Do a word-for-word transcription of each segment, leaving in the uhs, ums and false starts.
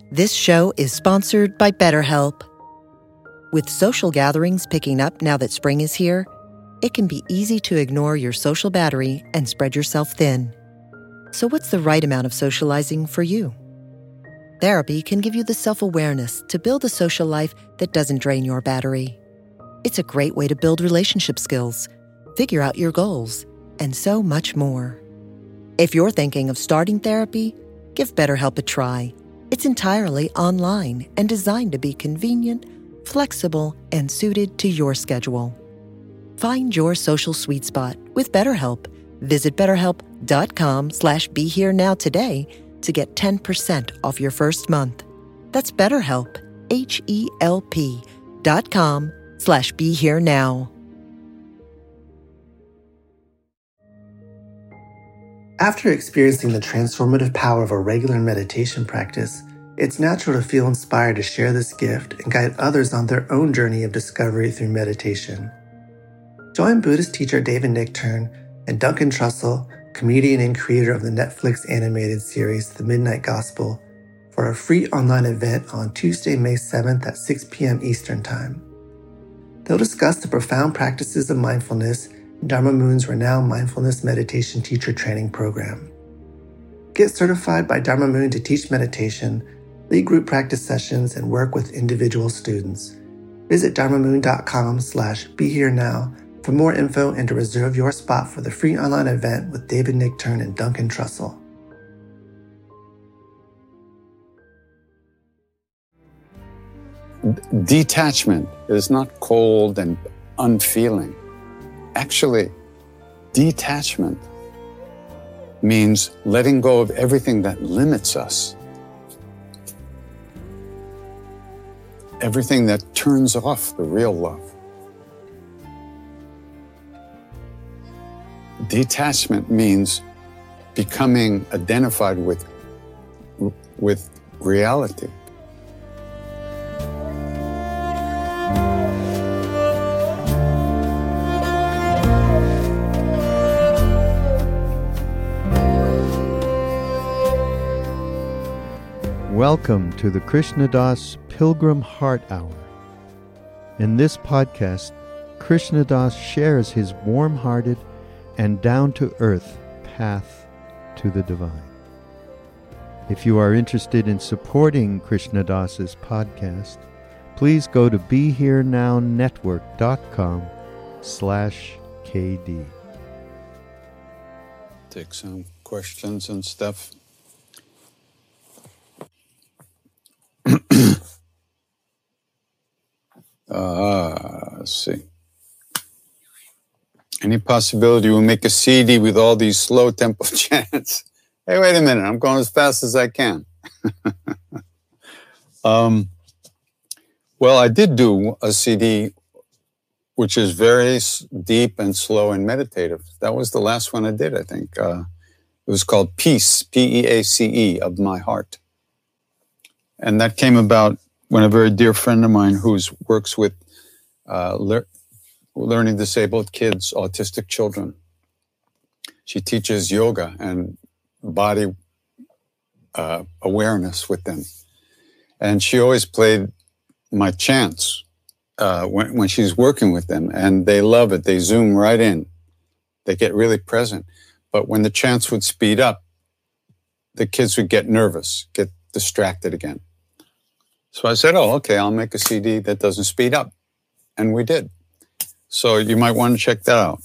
This show is sponsored by BetterHelp. With social gatherings picking up now that spring is here, it can be easy to ignore your social battery and spread yourself thin. So what's the right amount of socializing for you? Therapy can give you the self-awareness to build a social life that doesn't drain your battery. It's a great way to build relationship skills, figure out your goals, and so much more. If you're thinking of starting therapy, give BetterHelp a try. It's entirely online and designed to be convenient, flexible, and suited to your schedule. Find your social sweet spot with BetterHelp. Visit betterhelp.com slash be here now today to get ten percent off your first month. That's BetterHelp, H E L P dot com slash be here now. After experiencing the transformative power of a regular meditation practice, it's natural to feel inspired to share this gift and guide others on their own journey of discovery through meditation. Join Buddhist teacher David Nichtern and Duncan Trussell, comedian and creator of the Netflix animated series The Midnight Gospel, for a free online event on Tuesday, May seventh at six p.m. Eastern Time. They'll discuss the profound practices of mindfulness in Dharma Moon's renowned mindfulness meditation teacher training program. Get certified by Dharma Moon to teach meditation, lead group practice sessions, and work with individual students. Visit dharmamoon.com slash be here now for more info and to reserve your spot for the free online event with David Nichtern and Duncan Trussell. Detachment is not cold and unfeeling. Actually, detachment means letting go of everything that limits us, everything that turns off the real love. Detachment means becoming identified with, with reality. Welcome to the Krishna Das Pilgrim Heart Hour. In this podcast, Krishna Das shares his warm-hearted and down-to-earth path to the divine. If you are interested in supporting Krishna Das's podcast, please go to BeHereNowNetwork.com slash KD. Take some questions and stuff. Uh, let's see. Any possibility we'll make a C D with all these slow tempo chants? Hey, wait a minute. I'm going as fast as I can. um, well, I did do a C D which is very s- deep and slow and meditative. That was the last one I did, I think. Uh, it was called Peace, P E A C E, of My Heart. And that came about when a very dear friend of mine who works with uh, le- learning disabled kids, autistic children, she teaches yoga and body uh, awareness with them. And she always played my chants uh, when, when she's working with them. And they love it. They zoom right in. They get really present. But when the chants would speed up, the kids would get nervous, get distracted again. So I said, oh, okay, I'll make a C D that doesn't speed up. And we did. So you might want to check that out.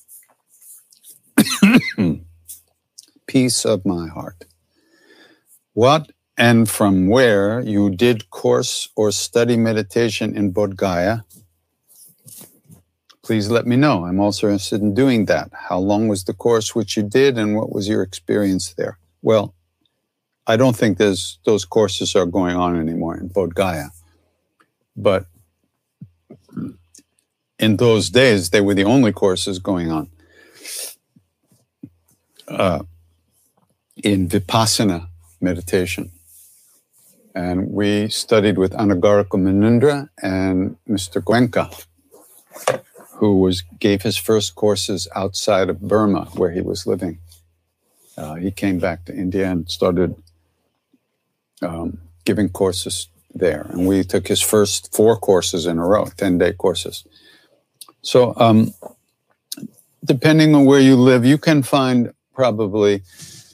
Peace of My Heart. What and from where you did course or study meditation in Bodh Gaya, please let me know. I'm also interested in doing that. How long was the course which you did and what was your experience there? Well, I don't think there's, those courses are going on anymore in Bodh Gaya. But in those days, they were the only courses going on uh, in Vipassana meditation. And we studied with Anagarika Munindra and Mister Goenka, who was gave his first courses outside of Burma, where he was living. Uh, he came back to India and started um, giving courses there. And we took his first four courses in a row, ten-day courses. So um, depending on where you live, you can find probably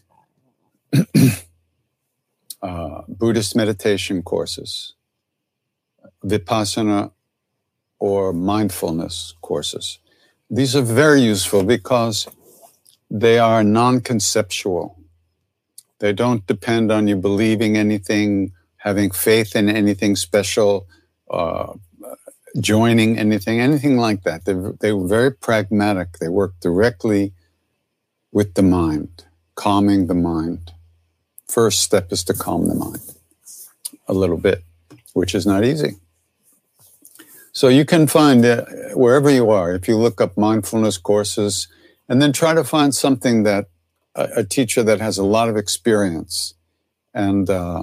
uh, Buddhist meditation courses, Vipassana or mindfulness courses. These are very useful because they are non-conceptual. They don't depend on you believing anything, having faith in anything special, uh, joining anything, anything like that. They, they were very pragmatic. They work directly with the mind, calming the mind. First step is to calm the mind a little bit, which is not easy. So you can find uh, wherever you are, if you look up mindfulness courses, and then try to find something that a, a teacher that has a lot of experience and uh,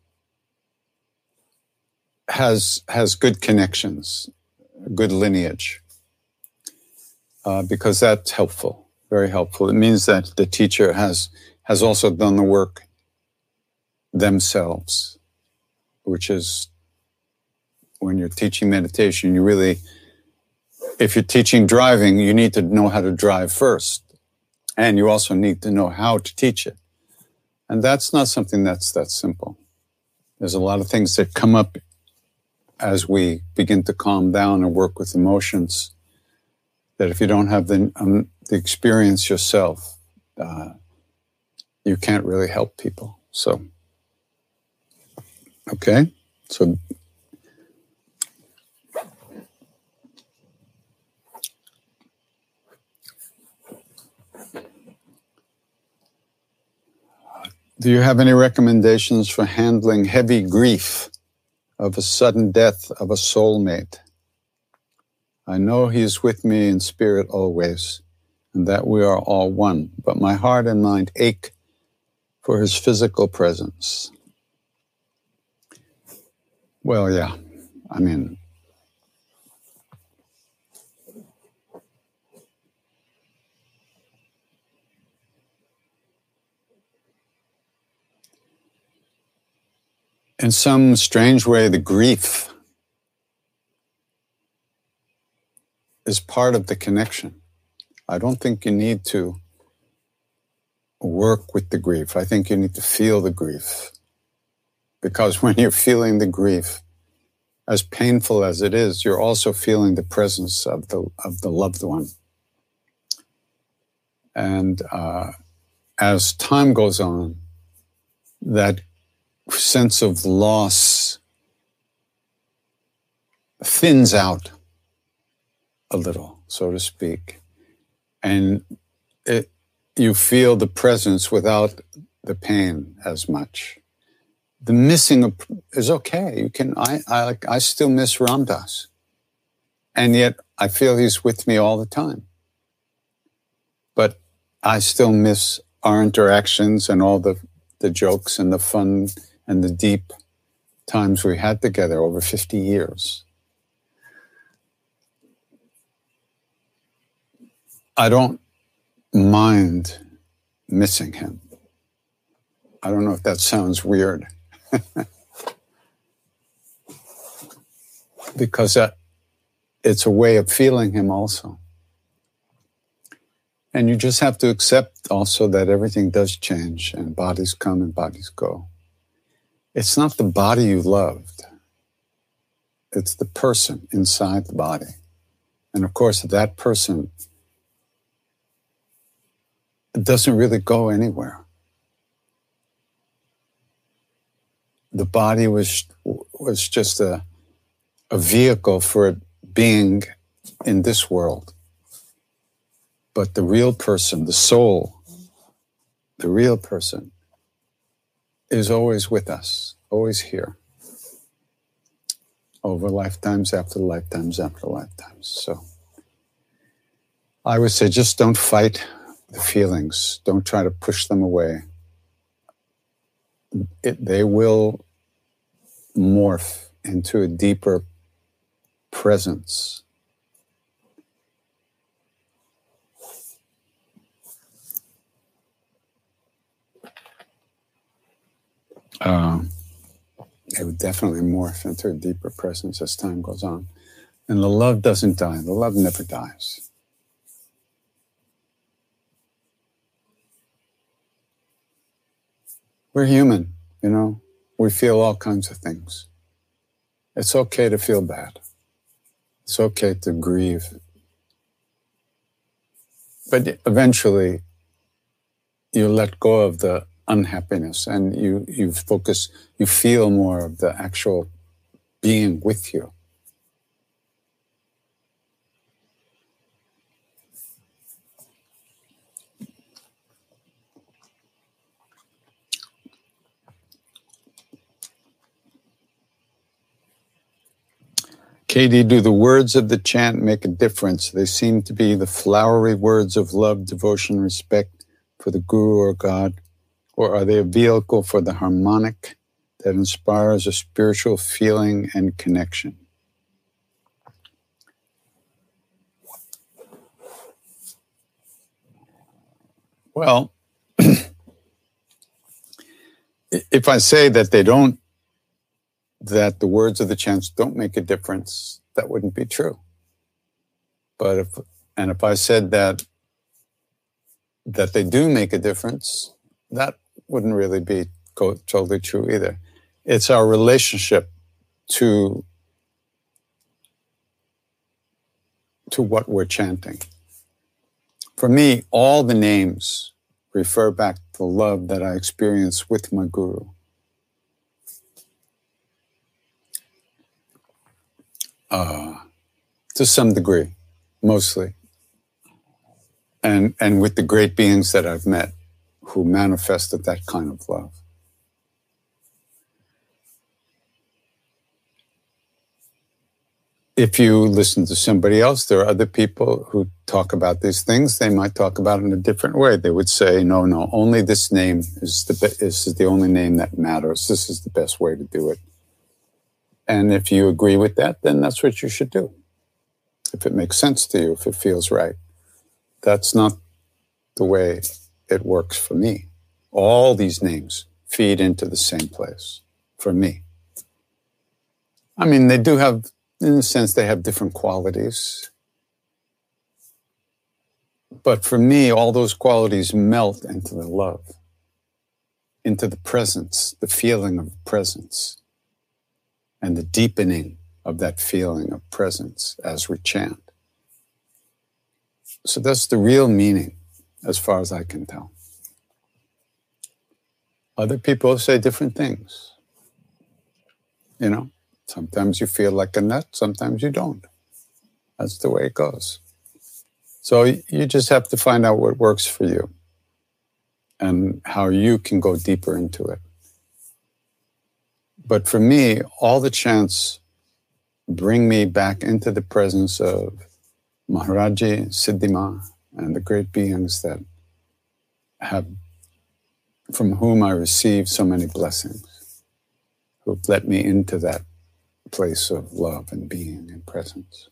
has has good connections, good lineage, uh, because that's helpful, very helpful. It means that the teacher has has also done the work themselves, which is, when you're teaching meditation, you really, if you're teaching driving, you need to know how to drive first. And you also need to know how to teach it. And that's not something that's that simple. There's a lot of things that come up as we begin to calm down and work with emotions that if you don't have the, um, the experience yourself, uh, you can't really help people. So, okay, so do you have any recommendations for handling heavy grief of a sudden death of a soulmate? I know he is with me in spirit always, and that we are all one, but my heart and mind ache for his physical presence. Well, yeah, I mean, in some strange way, the grief is part of the connection. I don't think you need to work with the grief. I think you need to feel the grief. Because when you're feeling the grief, as painful as it is, you're also feeling the presence of the of the loved one. And uh, as time goes on, that sense of loss thins out a little, so to speak. And it, you feel the presence without the pain as much. The missing is okay. You can. I. I. I still miss Ram Dass, and yet I feel he's with me all the time. But I still miss our interactions and all the the jokes and the fun and the deep times we had together over fifty years. I don't mind missing him. I don't know if that sounds weird. Because that, it's a way of feeling him also. And you just have to accept also that everything does change and bodies come and bodies go. It's not the body you loved. It's the person inside the body. And of course, that person doesn't really go anywhere. The body was was just a, a vehicle for it being in this world. But the real person, the soul, the real person, is always with us, always here, over lifetimes after lifetimes after lifetimes. So I would say just don't fight the feelings. Don't try to push them away. It, they will morph into a deeper presence. Uh, It would definitely morph into a deeper presence as time goes on. And the love doesn't die. The love never dies. We're human, you know. We feel all kinds of things. It's okay to feel bad. It's okay to grieve. But eventually, you let go of the unhappiness and you, you focus, you feel more of the actual being with you. Katie, do the words of the chant make a difference? They seem to be the flowery words of love, devotion, respect for the Guru or God, or are they a vehicle for the harmonic that inspires a spiritual feeling and connection? Well, if I say that they don't, that the words of the chants don't make a difference, that wouldn't be true. But if, and if I said that, that they do make a difference, that wouldn't really be co- totally true either. It's our relationship to, to what we're chanting. For me, all the names refer back to the love that I experience with my Guru. Uh, to some degree, mostly. And, and with the great beings that I've met who manifested that kind of love. If you listen to somebody else, there are other people who talk about these things. They might talk about it in a different way. They would say, no, no, only this name is the, be- this is the only name that matters. This is the best way to do it. And if you agree with that, then that's what you should do. If it makes sense to you, if it feels right. That's not the way it works for me. All these names feed into the same place for me. I mean, they do have, in a sense, they have different qualities. But for me, all those qualities melt into the love, into the presence, the feeling of presence. And the deepening of that feeling of presence as we chant. So that's the real meaning, as far as I can tell. Other people say different things. You know, sometimes you feel like a nut, sometimes you don't. That's the way it goes. So you just have to find out what works for you and how you can go deeper into it. But for me, all the chants bring me back into the presence of Maharaji, Siddhima, and the great beings that have, from whom I receive so many blessings, who've let me into that place of love and being and presence.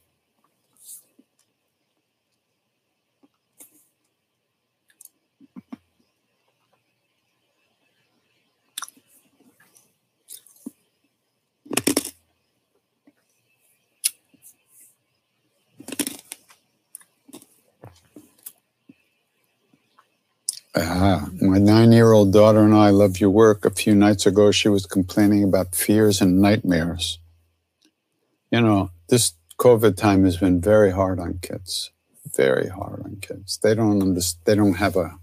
Ah, my nine-year-old daughter and I love your work. A few nights ago, she was complaining about fears and nightmares. You know, this COVID time has been very hard on kids, very hard on kids. They don't understand, they don't have a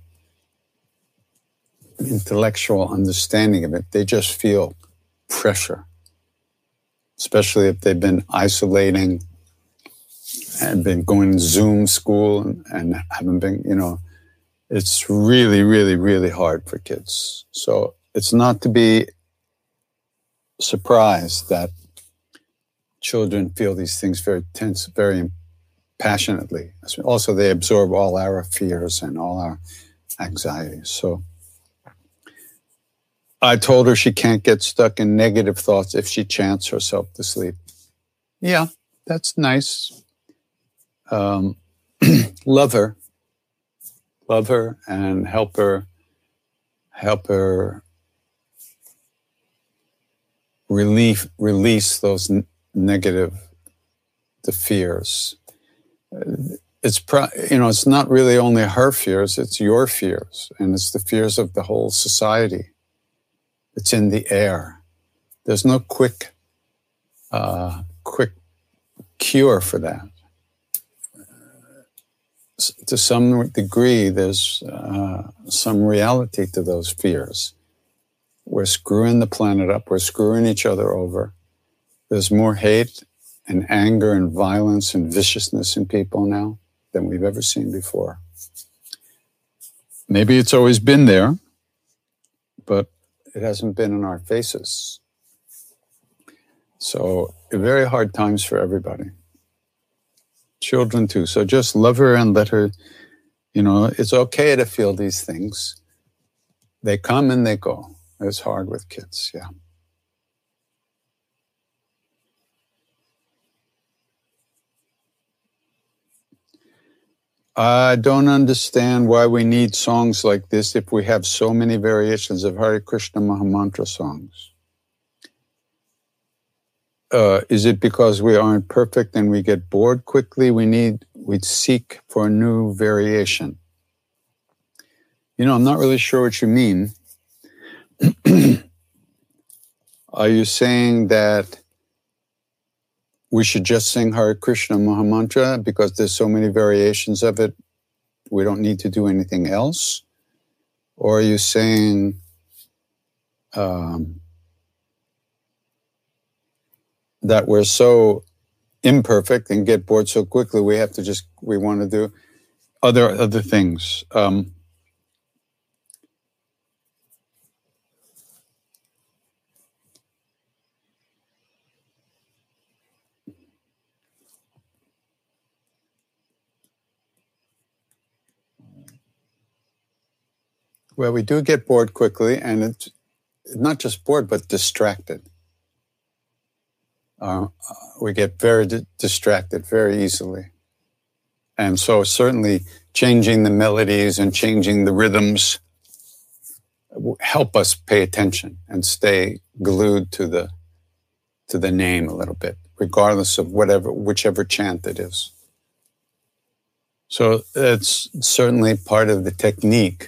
intellectual understanding of it. They just feel pressure, especially if they've been isolating and been going to Zoom school and, and haven't been, you know, it's really, really, really hard for kids. So it's not to be surprised that children feel these things very tense, very passionately. Also, they absorb all our fears and all our anxieties. So I told her she can't get stuck in negative thoughts if she chants herself to sleep. Yeah, that's nice. Um, love her. Love her and help her, help her relief, release those n- negative, the fears. It's pro- you know, it's not really only her fears, it's your fears, and it's the fears of the whole society. It's in the air. There's no quick, uh, quick cure for that. To some degree, there's uh, some reality to those fears. We're screwing the planet up. We're screwing each other over. There's more hate and anger and violence and viciousness in people now than we've ever seen before. Maybe it's always been there, but it hasn't been in our faces. So very hard times for everybody. Children too. So just love her and let her, you know, it's okay to feel these things. They come and they go. It's hard with kids, yeah. I don't understand why we need songs like this if we have so many variations of Hare Krishna Mahamantra songs. Uh, is it because we aren't perfect and we get bored quickly? We need, we seek for a new variation. You know, I'm not really sure what you mean. Are you saying that we should just sing Hare Krishna Mahamantra because there's so many variations of it, we don't need to do anything else? Or are you saying um, that we're so imperfect and get bored so quickly, we have to just, we want to do other other things? Um, well, we do get bored quickly, and it's not just bored, but distracted. Uh, we get very di- distracted very easily. And so certainly changing the melodies and changing the rhythms help us pay attention and stay glued to the to the name a little bit, regardless of whatever, whichever chant it is. So it's certainly part of the technique.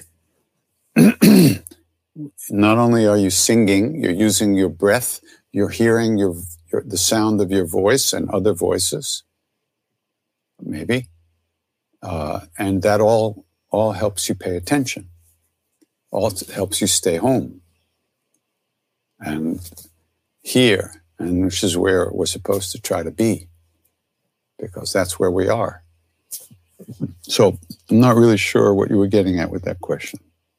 Not only are you singing, you're using your breath, you're hearing your, your the sound of your voice and other voices, maybe, uh, and that all all helps you pay attention. All helps you stay home and hear, and which is where we're supposed to try to be, because that's where we are. So I'm not really sure what you were getting at with that question.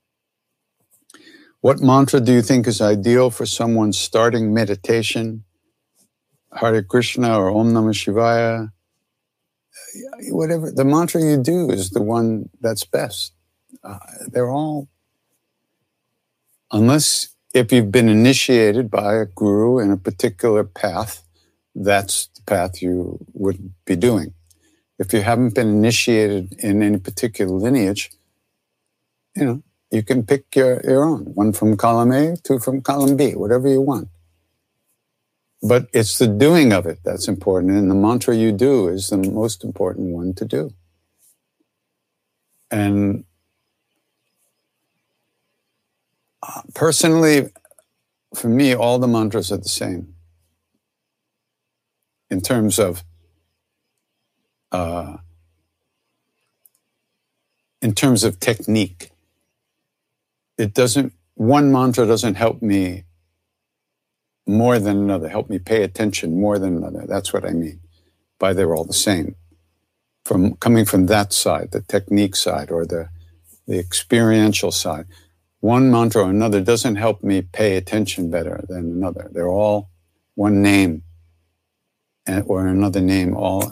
What mantra do you think is ideal for someone starting meditation? Hare Krishna or Om Namah Shivaya? Whatever. The mantra you do is the one that's best. Uh, they're all, unless if you've been initiated by a guru in a particular path, that's the path you would be doing. If you haven't been initiated in any particular lineage, you know, you can pick your, your own, one from column A, two from column B, whatever you want. But it's the doing of it that's important, and the mantra you do is the most important one to do. And personally, for me, all the mantras are the same in terms of uh, in terms of technique. It doesn't, one mantra doesn't help me more than another, help me pay attention more than another. That's what I mean by they're all the same. From coming from that side, the technique side or the, the experiential side, one mantra or another doesn't help me pay attention better than another. They're all one name and, or another name. All.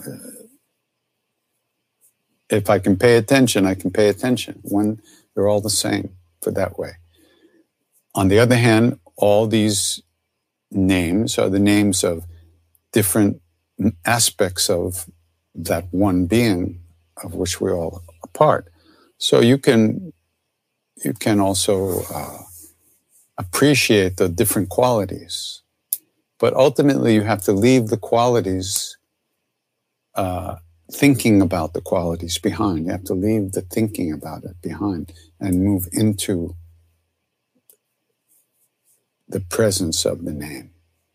If I can pay attention, I can pay attention. One, they're all the same. For that way. On the other hand, all these names are the names of different aspects of that one being of which we're all a part. So you can you can also uh, appreciate the different qualities But ultimately, you have to leave the qualities, uh, thinking about the qualities behind. You have to leave the thinking about it behind and move into the presence of the name.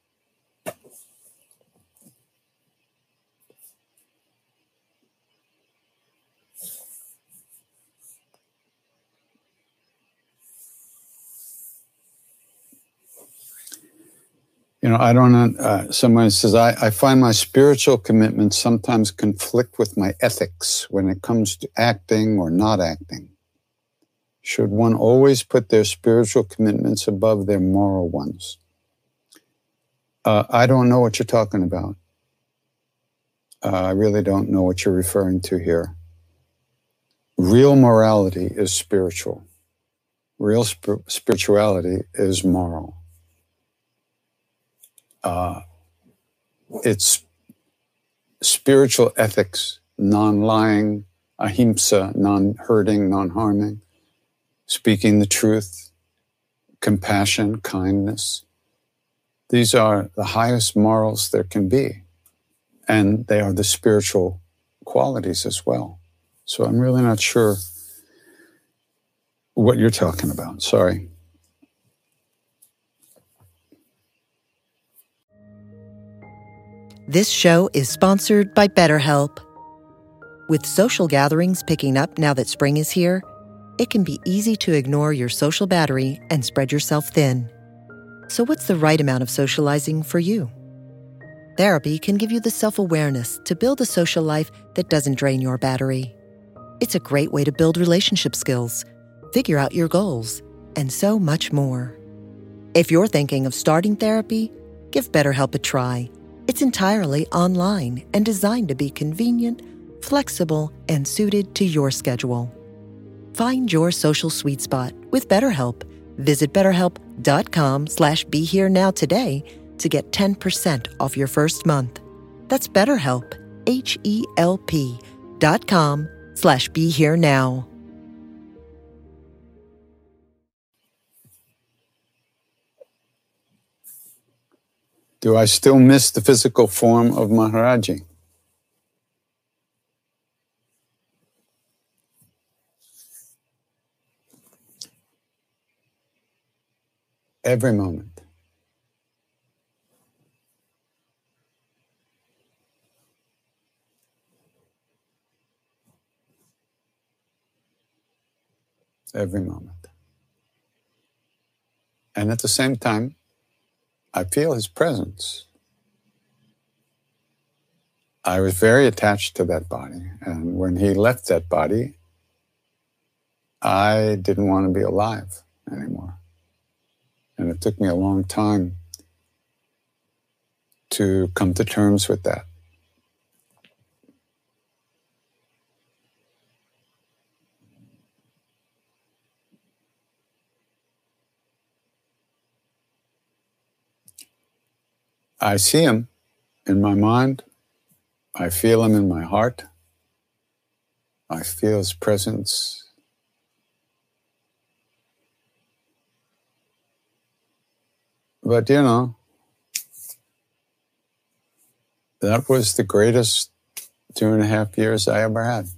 You know, I don't, uh, someone says, I, I find my spiritual commitments sometimes conflict with my ethics when it comes to acting or not acting. Should one always put their spiritual commitments above their moral ones? Uh, I don't know what you're talking about. Uh, I really don't know what you're referring to here. Real morality is spiritual. Real sp- spirituality is moral. Uh, it's spiritual ethics, non-lying, ahimsa, non-hurting, non-harming, speaking the truth, compassion, kindness. These are the highest morals there can be, and they are the spiritual qualities as well. So I'm really not sure what you're talking about. Sorry. This show is sponsored by BetterHelp. With social gatherings picking up now that spring is here, it can be easy to ignore your social battery and spread yourself thin. So what's the right amount of socializing for you? Therapy can give you the self-awareness to build a social life that doesn't drain your battery. It's a great way to build relationship skills, figure out your goals, and so much more. If you're thinking of starting therapy, give BetterHelp a try. It's entirely online and designed to be convenient, flexible, and suited to your schedule. Find your social sweet spot with BetterHelp. Visit betterhelp.com slash be here now today to get ten percent off your first month. That's BetterHelp, H-E-L-P dot com slash be here now. Do I still miss the physical form of Maharaji? Every moment. Every moment. And at the same time, I feel his presence. I was very attached to that body. And when he left that body, I didn't want to be alive anymore. And it took me a long time to come to terms with that. I see him in my mind. I feel him in my heart. I feel his presence. But, you know, that was the greatest two and a half years I ever had.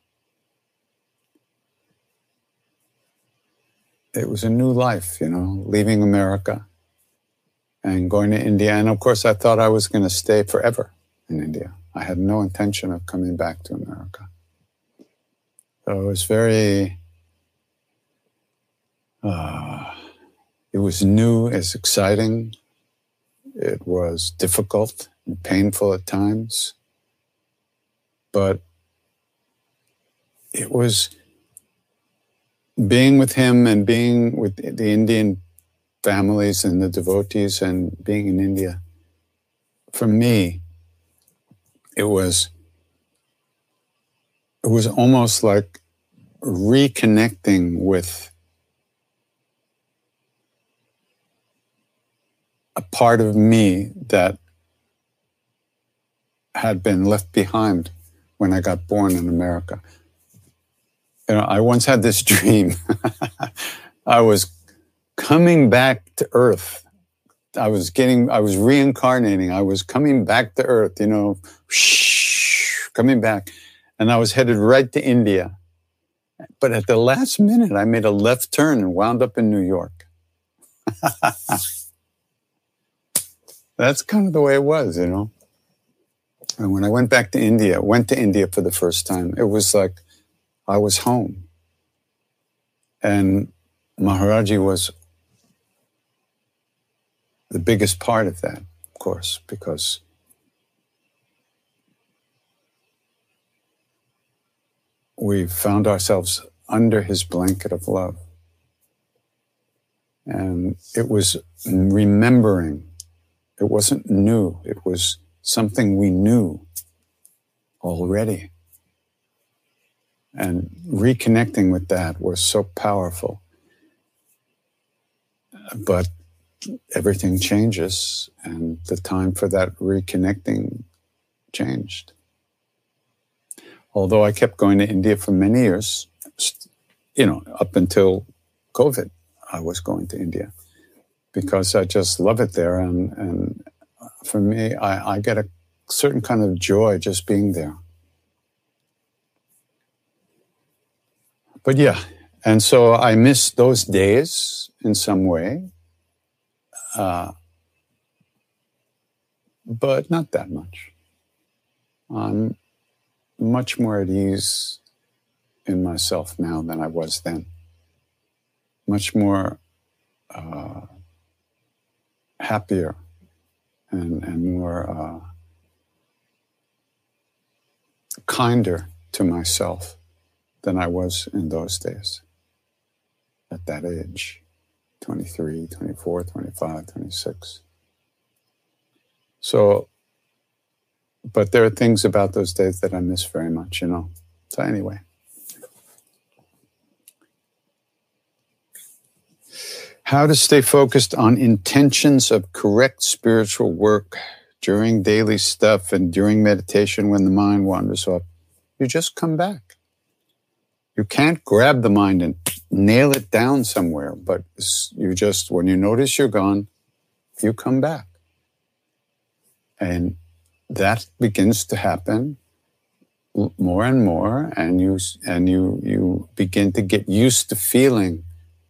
It was a new life, you know, leaving America and going to India. And of course, I thought I was going to stay forever in India. I had no intention of coming back to America. So it was very, uh, it was new, it's exciting. It was difficult and painful at times. But it was being with him and being with the Indian families and the devotees and being in India. For me, it was, it was almost like reconnecting with a part of me that had been left behind when I got born in America. You know, I once had this dream. I was coming back to Earth, I was getting, I was reincarnating. I was coming back to Earth, you know, coming back. And I was headed right to India. But at the last minute, I made a left turn and wound up in New York. That's kind of the way it was, you know. And when I went back to India, went to India for the first time, it was like I was home. And Maharaji was the biggest part of that, of course, because we found ourselves under his blanket of love. And it was remembering. It wasn't new. It was something we knew already. And reconnecting with that was so powerful. But everything changes, and the time for that reconnecting changed. Although I kept going to India for many years, you know, up until COVID, I was going to India because I just love it there. And, and for me, I, I get a certain kind of joy just being there. But yeah, and so I miss those days in some way. Uh, but not that much. I'm much more at ease in myself now than I was then. Much more uh, happier and, and more uh, kinder to myself than I was in those days at that age. twenty-three, twenty-four, twenty-five, twenty-six. So, but there are things about those days that I miss very much, you know. So anyway. How to stay focused on intentions of correct spiritual work during daily stuff and during meditation when the mind wanders off. You just come back. You can't grab the mind and nail it down somewhere, but you just, when you notice you're gone, you come back. And that begins to happen more and more, and you and you you begin to get used to feeling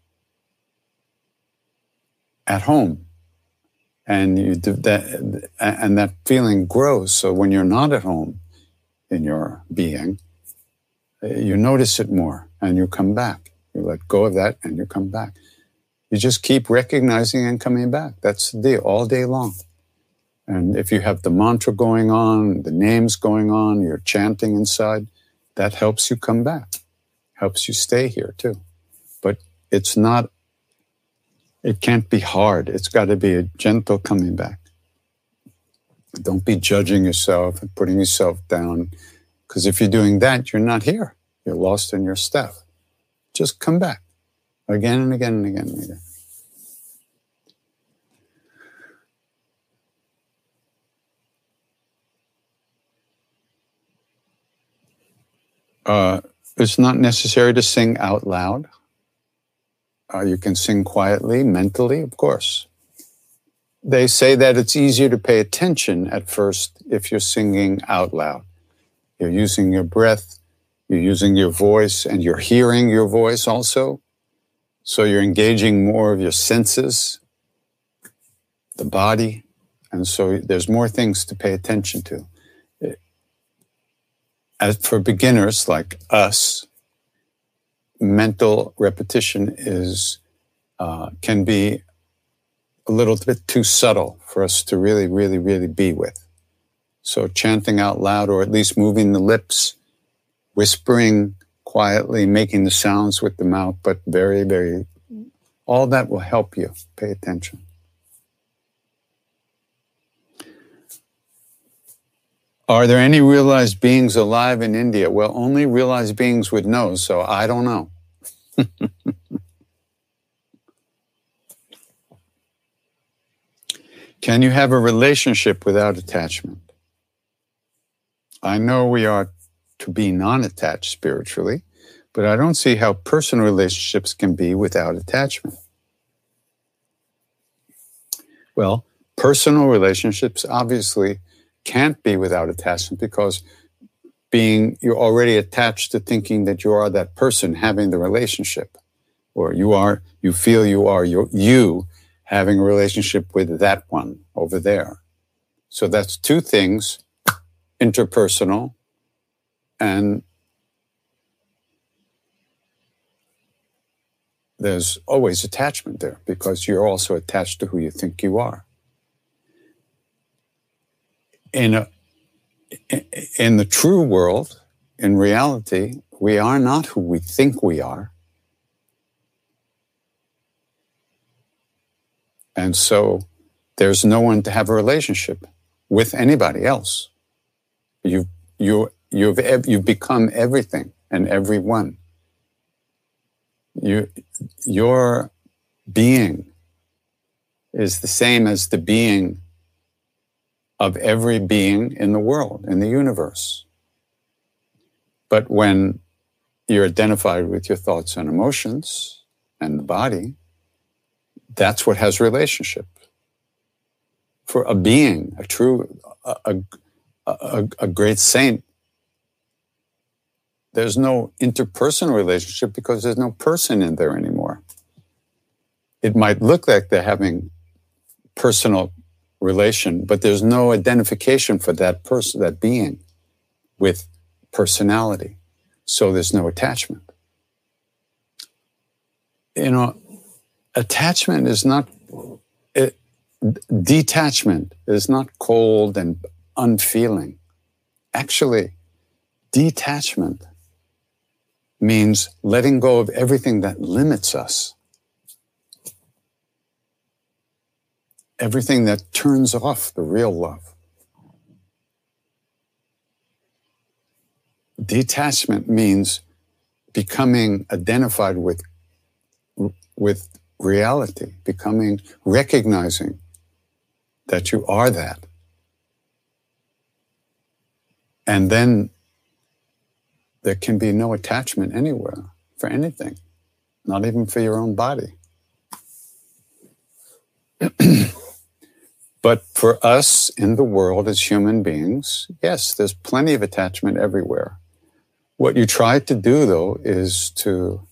at home. And you do that, and that feeling grows. So when you're not at home in your being, you notice it more and you come back. You let go of that and you come back. You just keep recognizing and coming back. That's the deal, all day long. And if you have the mantra going on, the names going on, you're chanting inside, that helps you come back, helps you stay here too. But it's not, it can't be hard. It's got to be a gentle coming back. Don't be judging yourself and putting yourself down. Because if you're doing that, you're not here. You're lost in your stuff. Just come back again and again and again and again. Uh, it's not necessary to sing out loud. Uh, you can sing quietly, mentally, of course. They say that it's easier to pay attention at first if you're singing out loud. You're using your breath, you're using your voice, and you're hearing your voice also. So you're engaging more of your senses, the body, and so there's more things to pay attention to. As for beginners like us, mental repetition is uh, can be a little bit too subtle for us to really, really, really be with. So chanting out loud, or at least moving the lips, whispering quietly, making the sounds with the mouth, but very, very, all that will help you pay attention. Are there any realized beings alive in India? Well, only realized beings would know, so I don't know. Can you have a relationship without attachment? I know we are to be non-attached spiritually, but I don't see how personal relationships can be without attachment. Well, personal relationships obviously can't be without attachment, because being you're already attached to thinking that you are that person having the relationship, or you are you feel you are you, you having a relationship with that one over there. So that's two things, interpersonal and there's always attachment there because you're also attached to who you think you are. In a, in the true world, in reality, we are not who we think we are. And so there's no one to have a relationship with anybody else. You, you, you've, you've become everything and everyone. You, your being is the same as the being of every being in the world, in the universe. But when you're identified with your thoughts and emotions and the body, that's what has relationship. For a being, a true, a, a, a, a great saint, there's no interpersonal relationship because there's no person in there anymore. It might look like they're having personal relation, but there's no identification for that person, that being, with personality. So there's no attachment. You know, attachment is not, it, detachment is not cold and unfeeling. Actually, detachment means letting go of everything that limits us. Everything that turns off the real love. Detachment means becoming identified with, with reality, becoming, recognizing that you are that. And then there can be no attachment anywhere for anything, not even for your own body. But for us in the world as human beings, yes, there's plenty of attachment everywhere. What you try to do, though, is to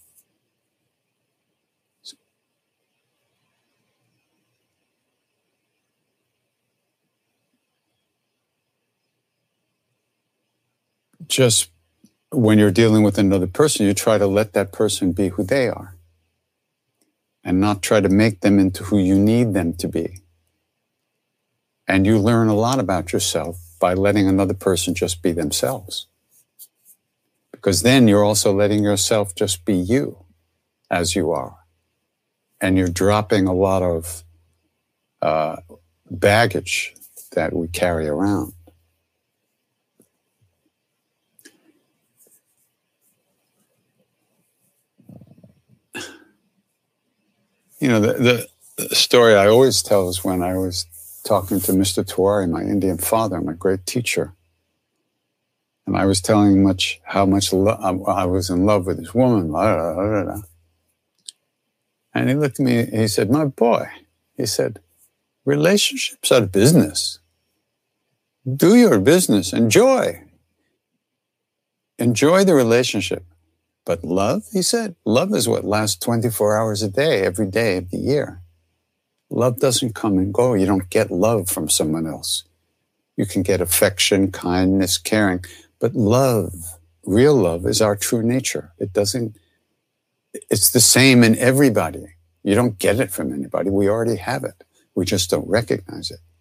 just, when you're dealing with another person, you try to let that person be who they are and not try to make them into who you need them to be. And you learn a lot about yourself by letting another person just be themselves. Because then you're also letting yourself just be you as you are. And you're dropping a lot of uh, baggage that we carry around. You know, the, the story I always tell is when I was talking to Mister Tiwari, my Indian father, my great teacher. And I was telling him much, how much lo- I was in love with this woman. Blah, blah, blah, blah. And he looked at me, he said, my boy, he said, relationships are business. Do your business, enjoy. Enjoy the relationship. But love, he said, love is what lasts twenty-four hours a day, every day of the year. Love doesn't come and go. You don't get love from someone else. You can get affection, kindness, caring. But love, real love, is our true nature. It doesn't, it's the same in everybody. You don't get it from anybody. We already have it. We just don't recognize it.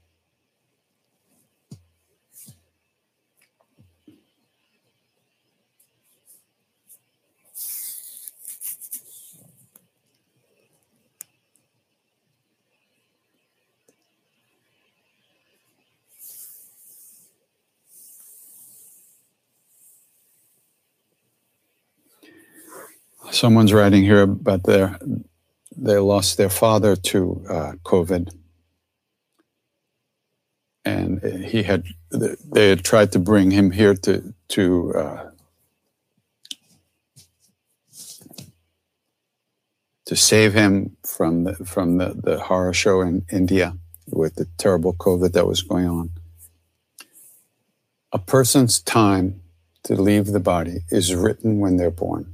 Someone's writing here about their, they lost their father to uh, COVID. And he had, they had tried to bring him here to, to uh, to save him from the, from the, the horror show in India, with the terrible COVID that was going on. A person's time to leave the body is written when they're born.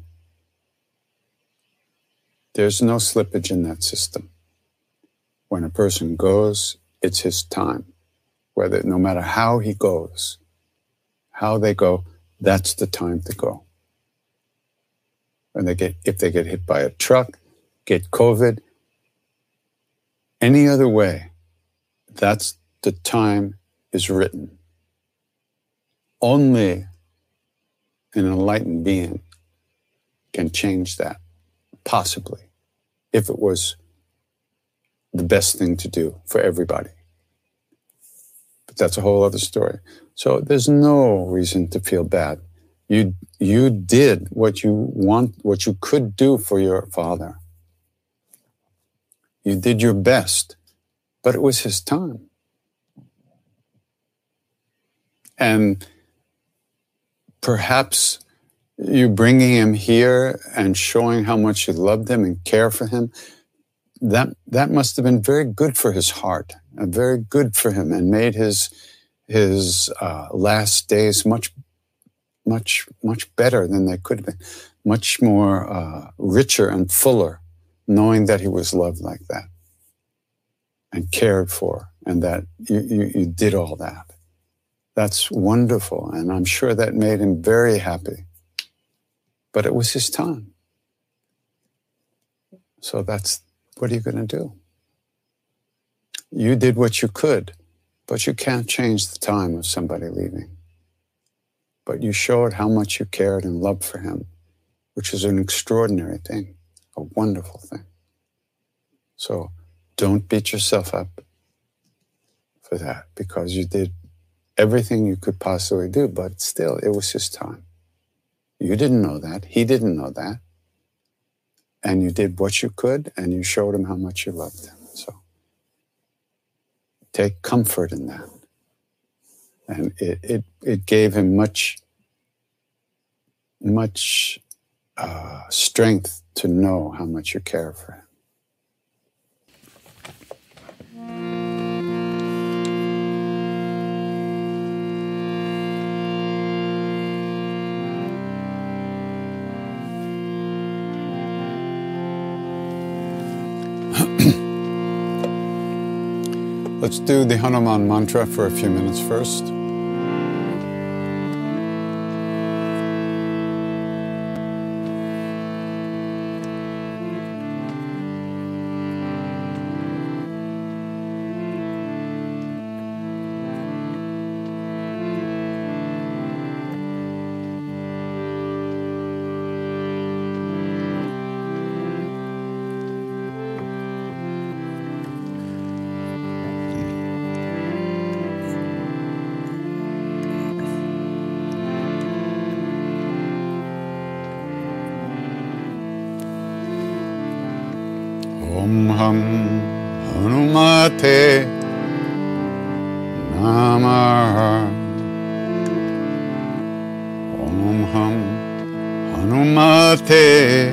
There's no slippage in that system. When a person goes, it's his time. Whether, no matter how he goes, how they go, that's the time to go. When they get, if they get hit by a truck, get COVID, any other way, that's the time is written. Only an enlightened being can change that, possibly, if it was the best thing to do for everybody. But that's a whole other story. So there's no reason to feel bad. You you did what you want, what you could do for your father. You did your best, but it was his time. And perhaps you bringing him here and showing how much you loved him and care for him, that that must have been very good for his heart, and very good for him, and made his his uh, last days much, much, much better than they could have been, much more uh, richer and fuller, knowing that he was loved like that and cared for, and that you, you, you did all that. That's wonderful, and I'm sure that made him very happy. But it was his time. So that's, what are you going to do? You did what you could, but you can't change the time of somebody leaving. But you showed how much you cared and loved for him, which is an extraordinary thing, a wonderful thing. So don't beat yourself up for that, because you did everything you could possibly do, but still, it was his time. You didn't know that. He didn't know that. And you did what you could, and you showed him how much you loved him. So take comfort in that. And it it, it gave him much, much uh, strength to know how much you care for him. Let's do the Hanuman mantra for a few minutes first. Om Ham Hanumate Namaha. Om Ham Hanumate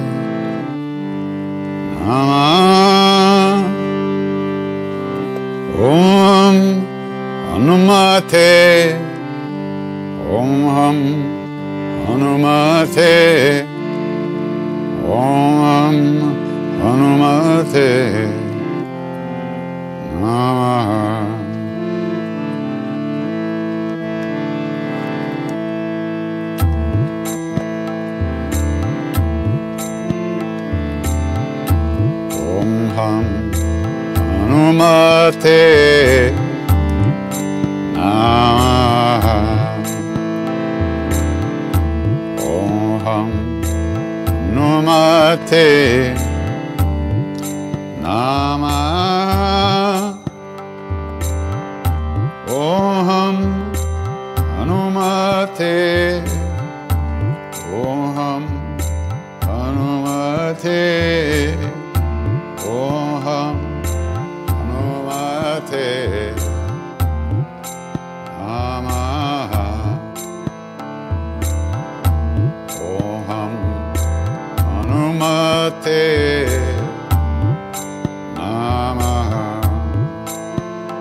Namaha. Om Hanumate. Om Ham Hanumate. Om Hanumate Namaha. Om Ham Hanumate Namaha. Om Ham Hanumate Namaha. Om Ham Hanumate. Om Ham Hanumate. Om Ham Hanumate Namaha. Om Ham Hanumate Namaha.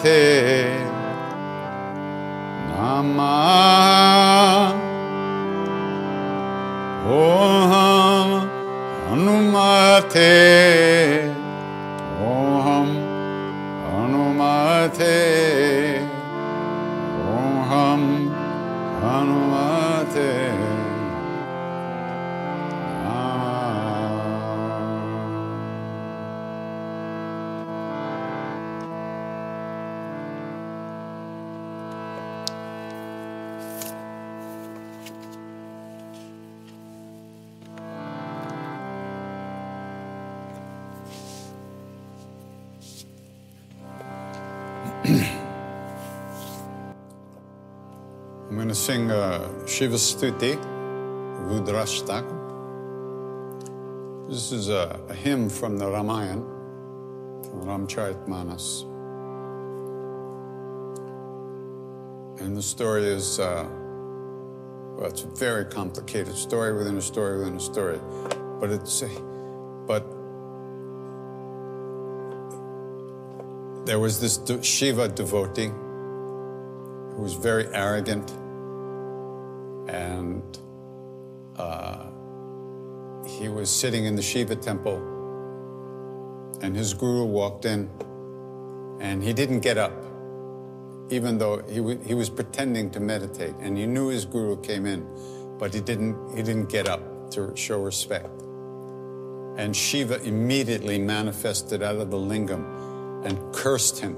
Namah Om Hanumate Om Hanumate Om Hanumate I'm going to sing uh, Shiva Stuti, Rudrashtakam. This is a, a hymn from the Ramayana, from Ramcharitmanas. And the story is, uh, well, it's a very complicated story within a story within a story. But it's, but there was this de- Shiva devotee who was very arrogant, and uh, he was sitting in the Shiva temple, and his guru walked in, and he didn't get up, even though he, w- he was pretending to meditate, and he knew his guru came in, but he didn't, he didn't get up to show respect. And Shiva immediately manifested out of the lingam and cursed him.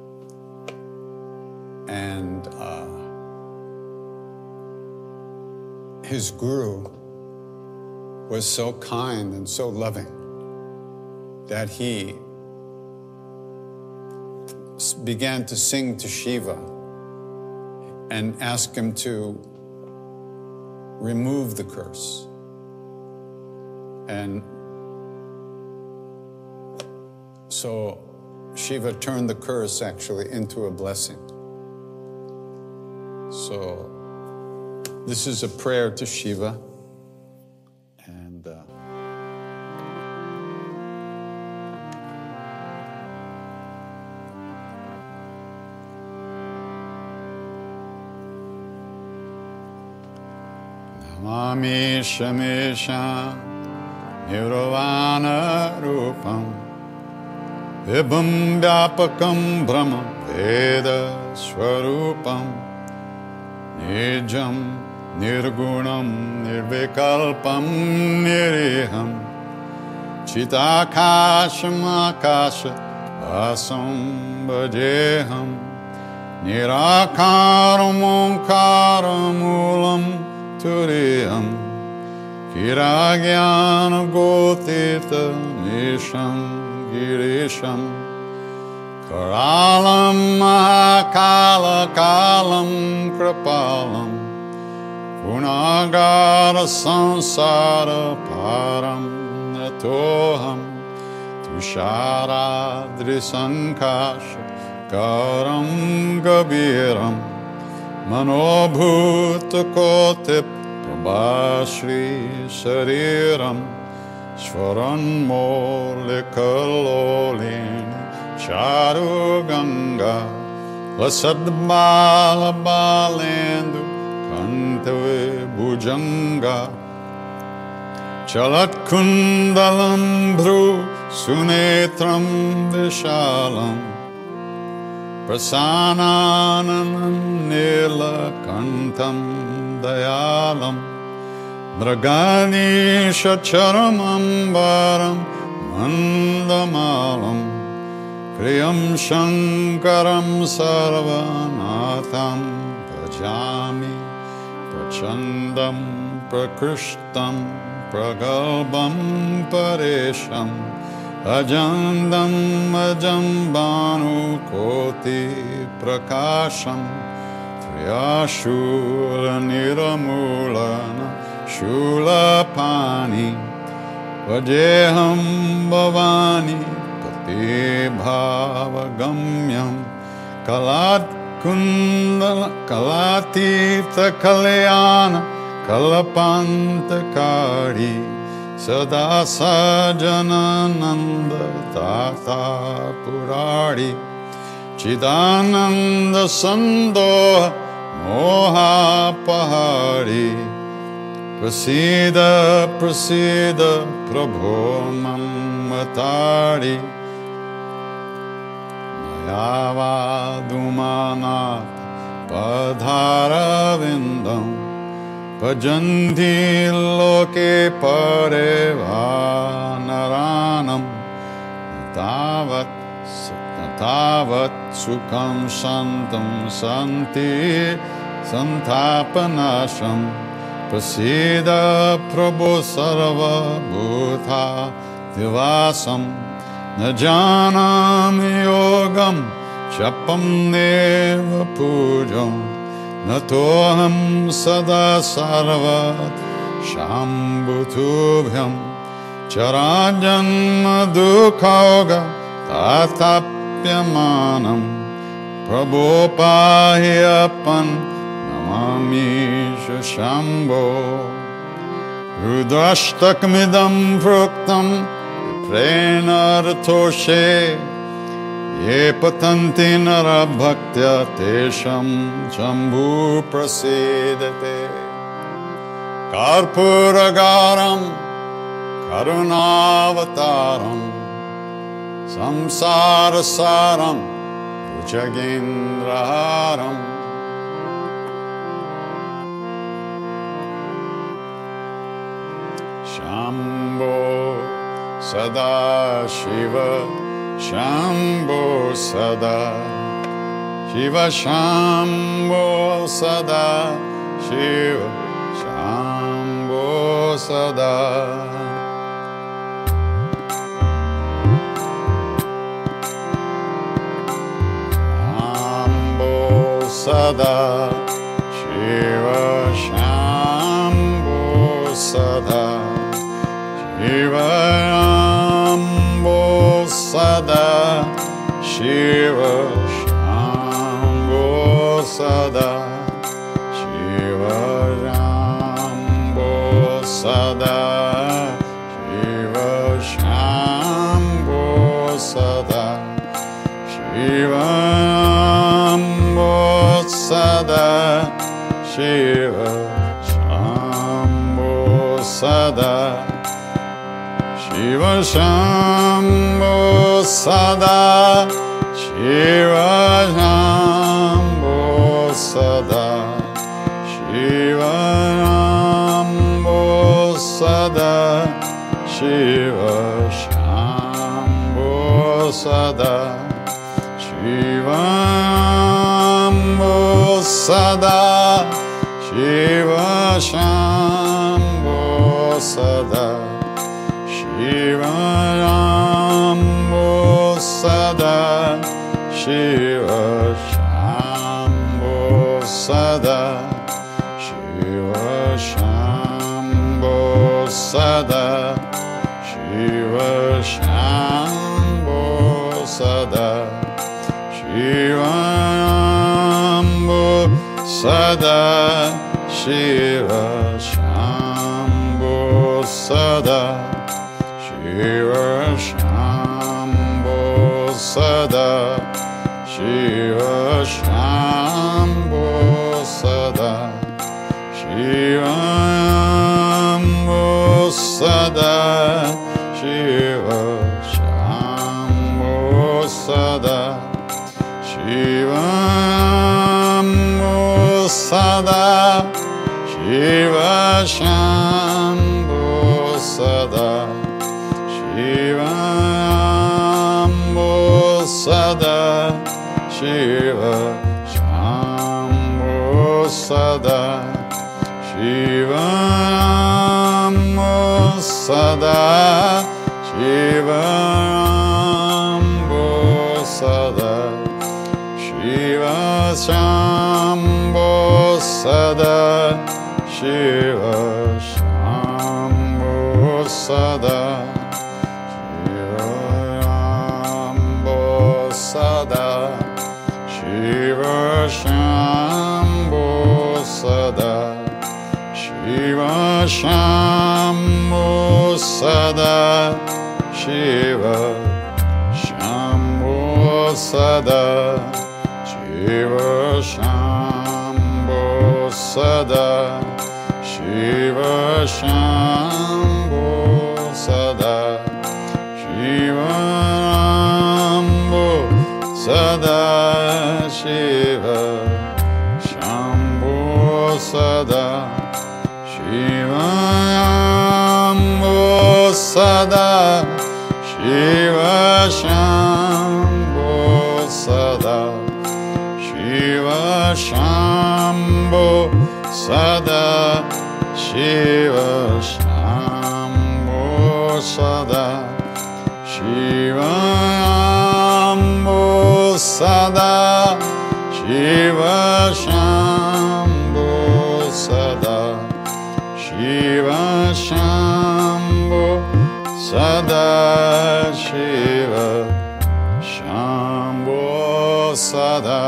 And uh, his guru was so kind and so loving that he began to sing to Shiva and ask him to remove the curse. And so Shiva turned the curse actually into a blessing. So this is a prayer to Shiva, and uh, Namami Shamesha Nirvana Rupam Vibhum Vyapakam Brahma Veda Swarupam Nijam Nirgunam Nirvikalpam Niriham Chitakasham Akasha Vasam Bhajeham Nirakaram Omkaram Ulam Turiham Kiragyana Gotita Nisham Girisham Karalam Mahakala Kalam Kripalam Punagara Sansara Param Natoham Tushara Drisankasha Karam Gabiram Manobhuta Kotip Prabhashri Sariram Swaran Molikalolin Charu Ganga Lasad Bala Balendu Kantave Bhujanga Chalat Kundalam Bhru Sunetram Vishalam Prasananam Nilakantam Dayalam Mragani Shacharamambaram Mandamalam Kriyam Shankaram Sarvanatham Bhajami Prachandam Prakrishtam Pragalbam Paresham Ajandam Ajambanu Koti Prakasham Triyashula Niramulana Shulapani Vajeham Bhavani Bhavagamyam Kalat Kundala Kalatita Kalyana Kalapantakari Sada Sajanananda Tata Purari Chidananda Sandoha Mohapahari Prasida Prasida Prabho Mamatari Mayavadumanat Padharavindam Pajanti Loke Parevanaranam Tavat Tavat Sukham Santam Santi Santapanasham Prasida Prabhu Sarva Bhuta Divasam Najanam Yogam Chapam Neva Pujam Natoham Sada Sarvat Shambhutubhyam Charajanma Dukhauga Tatapyamanam Prabhupahiyapan Namami Shambho Rudrashtakmidam Pruktam Prenartoshe Ye patanti narabhaktya Tesham Shambhu Prasidate Karpuragaram Karunavataram Samsarasaram Bhujagendraharam Shambho Sada Shiva Shambho Sada Shiva Shambho Sada Shiva Shambho Sada Sada Shiva Shambho Sada Shiva Shambho Sada Shiva Shambho Sada Shiva Shambho Sada Shiva Shambho Sada Shiva Sada Shiva Shambho Sada Shiva Shambho Sada Shiva Shambho Sada Shiva Shambho Sada Shiva Shambho Sada Shiva Sada Shiva Shambho Sada Shiva Shambho Sada Shiva Shambho Sada Shiva Shambho Sada Shiva Shambho Sada Shiva Sada Shiva Shambho Sada Shiva Shambho Sada Shiva Shambho Sada Shiva Shambho Sada Shiva Shambho Sada Shiva Sada Shiva Shambho Sada Shiva Shambho Sada Shiva Shambho Sada Shiva Shambho Sada Shiva Shambho Sada Shiva Shambho Sada Shiva Shambho Sada Shiva Shambho Sada Shiva Shambho Sada Shiva Shambho Sada Shiva Shambho Sada Shiva Shambho Sada Shiva Shambho Sada Shiva Shambho Sada Shiva Shambho Sada Shiva Shambho Sada Shiva Shambho Sada Shiva Shambho Sada Shiva Shambho Sada Shiva Shambho Sada Shiva Shambho Sada Shiva Shambho Sada Shiva Shambho Sada.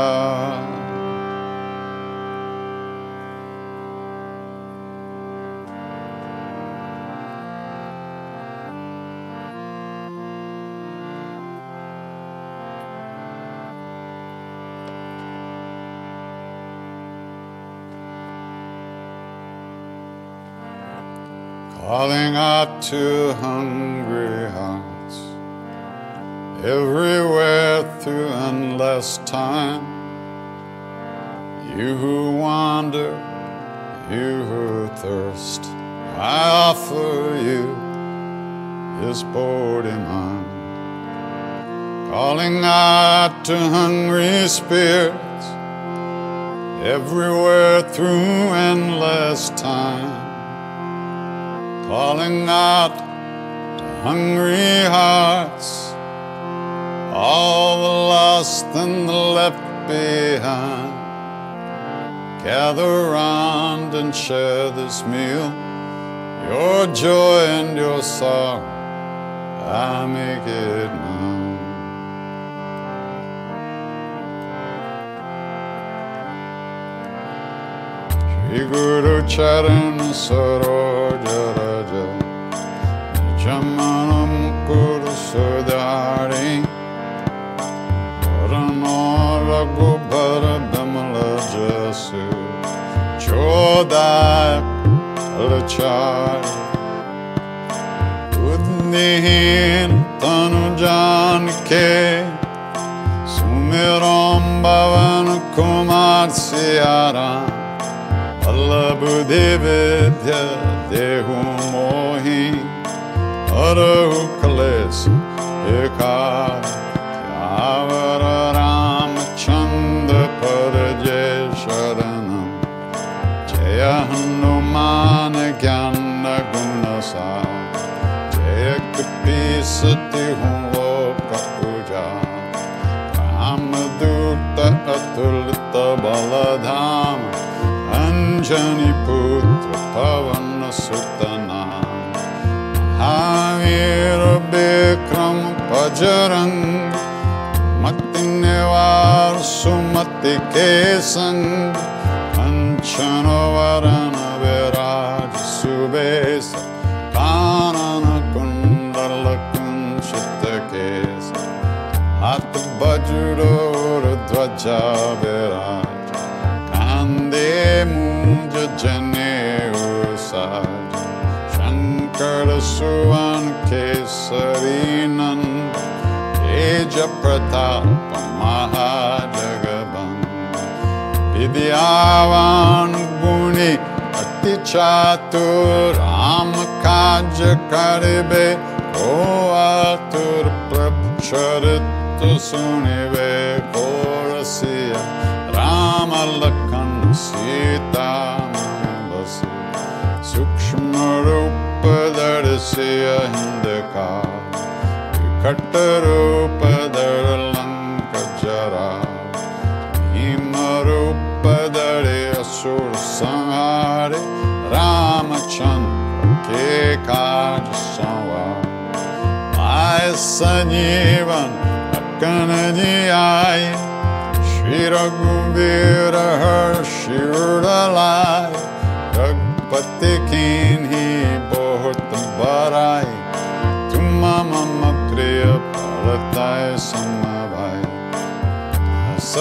Calling out to hungry hearts everywhere through endless time. You who wander, you who thirst, I offer you this body mine. Calling out to hungry spirits everywhere through endless time. Calling out to hungry hearts, all the lost and the left behind. Gather round and share this meal, your joy and your sorrow, I make it mine. Shri Guru Charan Saroja Raja Jamanam Kuru Sudhari Rano Raghubhara Bamala Jasu Chodai Alachari Udnihin Tanu Janke Sumiram Bhavan Kumar Siyaram Allabudhi Vidya Dehu Mohi Arahu Kales Ekar Yavara Ramachandra Parajay Sharanam Jaya Hanuman Gyana Gunasa Jaya Kapi Sati Hum Loka Puja Ramadutta Atulita Baladhama Anjani Putra Pavana Sutana Havira Bikram Pajarang Mati Nivar Sumati Kesang Anchana Varana Viraj Subesa Kanana Kundala Kunchita Kesa Hat Bajura Dvaja Viraj Kande Munja Jane Usaj Shankara Suvan Kesarinan Teja Pratapa Mahajagaban Vidyavan Guni Ati Chatur Ramakaja Karibe Koatur Prabhcharitu Sunive Korasiya Ramalakan Sita Basi Sukshma Rupa Darsiya Hindaka Vikata Rupa Daralanka Jara Hima Rupa Dare Asur Sanghare Ramachandra Ke Kaj Sanva Ay Sanjeevan Akanajiyai Shri Raghuvira Harshiralai Raghupati Kinhi Bohut Barai Tumma Mama Priya Palatai Samavai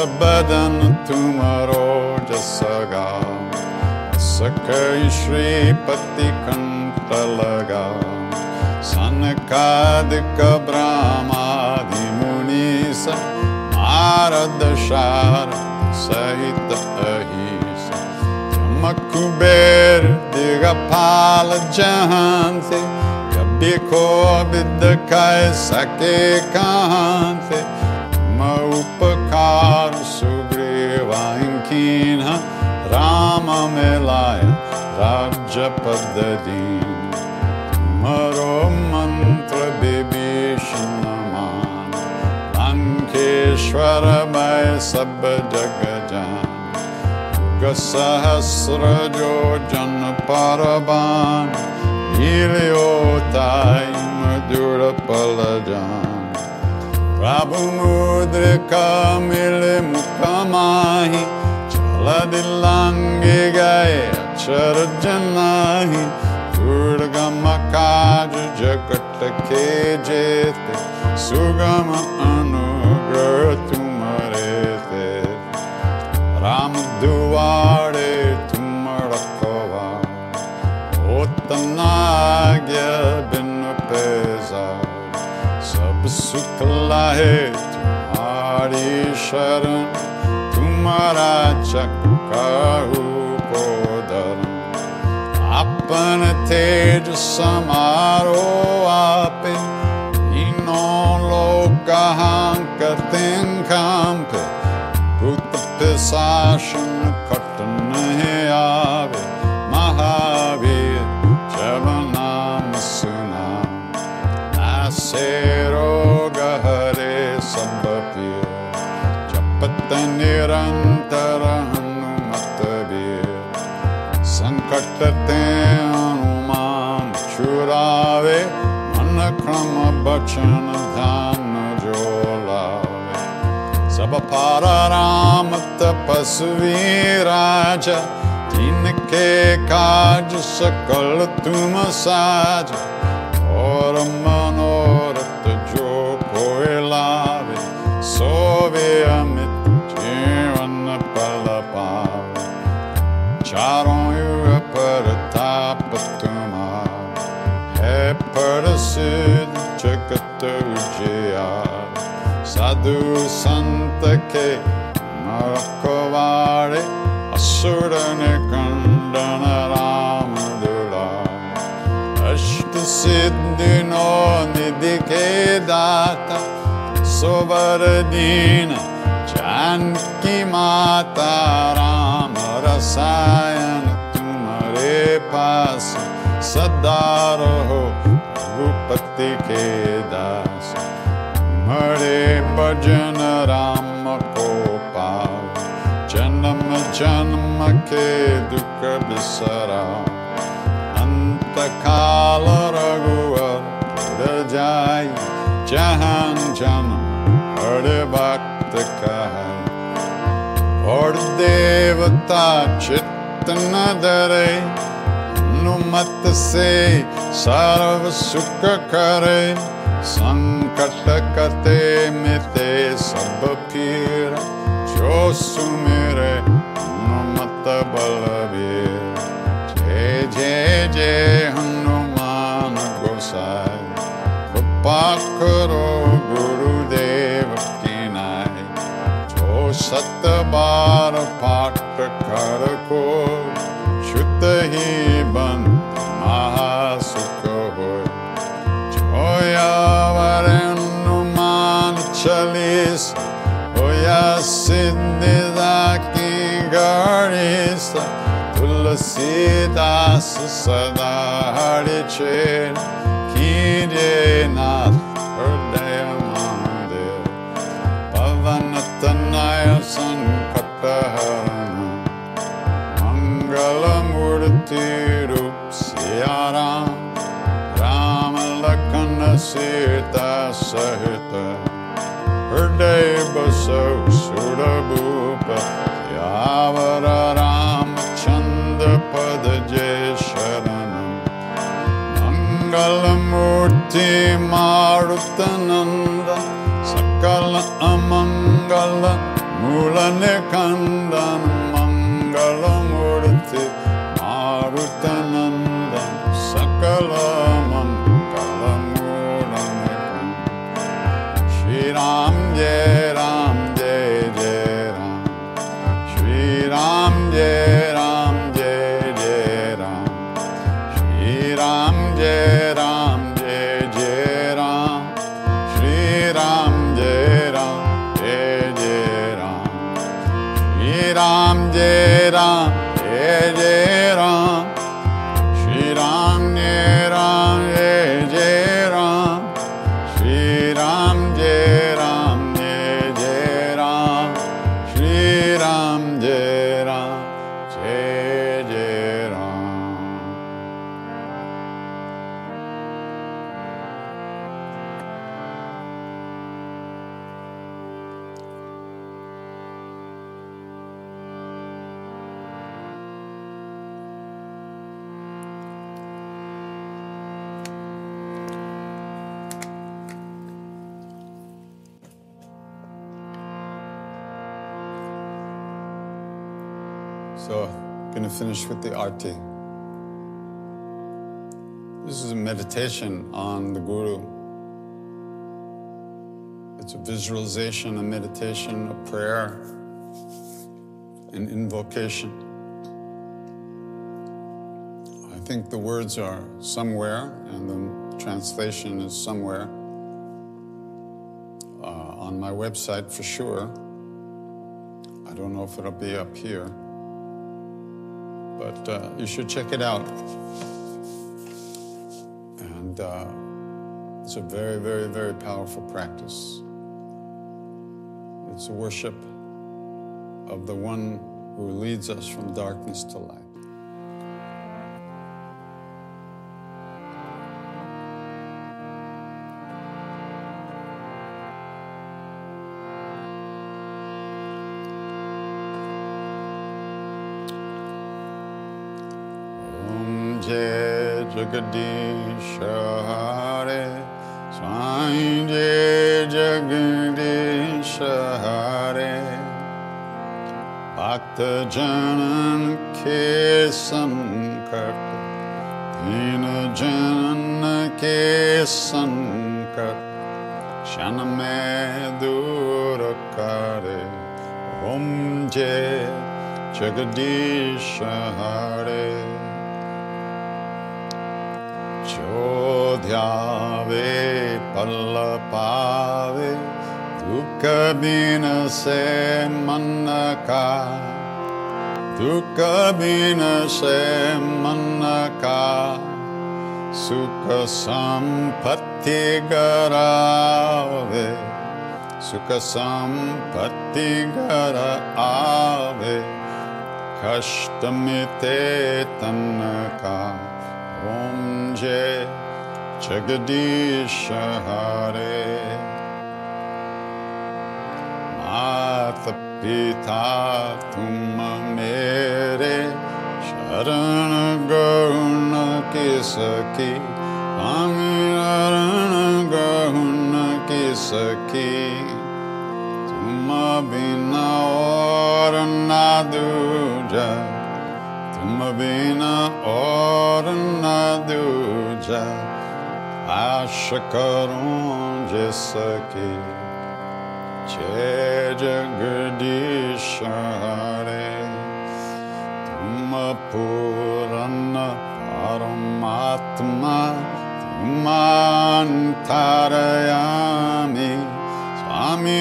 बदन तुम्हारो जस गाओ, सकई श्रीपति कंठ लगाओ, सनकादिक ब्रह्मादि मुनीस, नारद शारद सहित अहिस, कुबेर दिगपाल जहान से, कभी को विद कै सके कहां से, तुम उपकार सुग्रीवाइन कीन्हा, राम मिलाय राज्य पद दीन, तुम्हारो मंत्र विभीषण मान, लंकेश्वर मैं सब जग जान, सहस्र जो जन परबान, लील्योताय मधुर पल जान, प्रभु मुद्रिका मिले मुख माही, चल दिलांगे गए अक्षर जनाही, दुर्गम काज जगत के जेते, सुगम अनुग्रह तुम्हारे ते, राम दुआरे तुम रखवार, होतना आज्ञा बिन पैजार, सब सुख लाहे तुम्हारी शरण, तुम्हारा चक्काहू को धर्म, अपन तेज समारो आपे, तीनों लोग हांकते कांपे, भूत शासन खट नहीं आवे, महावीर जब नाम सुना, ऐसे रोग हरे सब पीर, जपत निरंतर हनुमत वीर, संकट ते हनुमान छुड़ावे, मन क्रम बचन ध्यान जो लावे, सब पार राम तपस्वी राजा, जिनके काज सकल तुम साजा, और मनोरथ जो कोई लावे, सोवे अमित जीवन पल पावे, चारों युग परताप तुम्हारा, है प्रसिद्ध जगत उजियार, साधु संत के रखवारे, असुर निकंदन राम दुलारे, अष्ट सिद्धि नौ निधि के दाता, सोवर दीन जानकी माता, राम रसायन तुम्हारे पास, सदा रहो रघुपति के दास, तुम्हारे भजन राम को पाओ, जन्म जन्म के दुख बिसराओ, अंत काल रघुवर पुर जाई, जहां जन्म हर भक्त कहाई, और देवता चित्त न डरे, हनुमत से सर्व सुख करे, संकट कटे मिटे सब पीर, जो सुमिरे हनुमत बलवीर, जय जय जय हनुमान गोसाई, कृपा करो गुरुदेव की नाई, जो सत बार पाठ कर को, छुत ही बन महासुख होय, होया हनुमान चालीसा, होया सिद्धिदा की गणेशा, तुलसीदास सदा हरि चेर, कीजे नाथ हृदय महादेव, पवन तनय संकट हरण, मंगल मूर्ति रूप सिया राम, राम लखन सीता सहित, हृदय बसो सुरभूप, यावर रामचंद्र पद जय शरणम, मंगल मूर्ति मारुत नंदन, सकल अमंगल Mulanikandan Mangalamurti Marutanandan Sakala Mangalamuranikan Shri Ram Jai Ram Jai Jai Ram Shri Ram Jai Ram Jai Jai Ram Shri Ram Jai Ram Jai Jai Ram Shri Ram Jai Ram Jai Jai Ram Shri Ram Jai Ram Jai Jai Ram Shri Ram Jai Ram Jai Jai Ram Shri Ram Jai Ram Jai Jai Ram Shri Ram Jai Ram Jai Jai Ram. So, going to finish with the arti. This is a meditation on the Guru. It's a visualization, a meditation, a prayer, an invocation. I think the words are somewhere, and the translation is somewhere uh, on my website for sure. I don't know if it'll be up here. But uh, you should check it out. And uh, it's a very, very, very powerful practice. It's a worship of the one who leads us from darkness to light. Jai Jagadish Hare Swami Jai Jagadish Hare Bhakta Janan Ke Sankat Dina Jana Ke Sankat Shaname Durakare Om Jai Jagadish Hare Chodhyave pallapave dukkha binase manaka dukkha binase manaka sukha sampatti garave sukha sampatti garave kashtamite tanaka Om Jai Jagadish Hare Mata Pita Tum Mere Sharan Garuna Kisaki Amiran Garuna Kisaki Tuma Bina Orana Duja Tumabina orna duja Ashakaron jesaki Jai Jagadish Hare Tumapurana Paramatma Tumantarayami Swami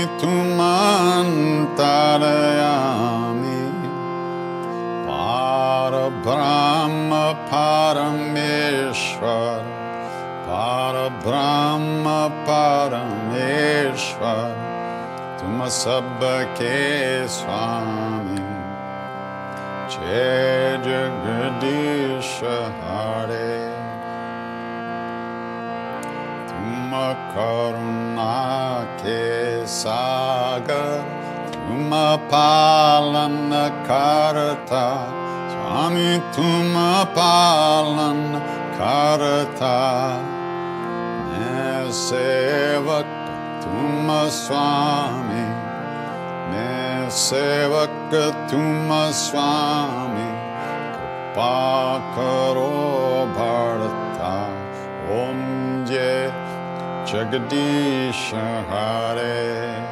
Tumantarayami Parabrahma Parameshwar Parabrahma Parameshwar Tuma Sabake Swami Jai Jagadish Hare Tuma Karuna Ke Sagar Tuma Palana Karata Swami Tuma Palana Karata Ne Sevak Tuma Swami Ne सेवक तुम स्वामी, कृपा करो भरता। ओम जय जगदीश हरे।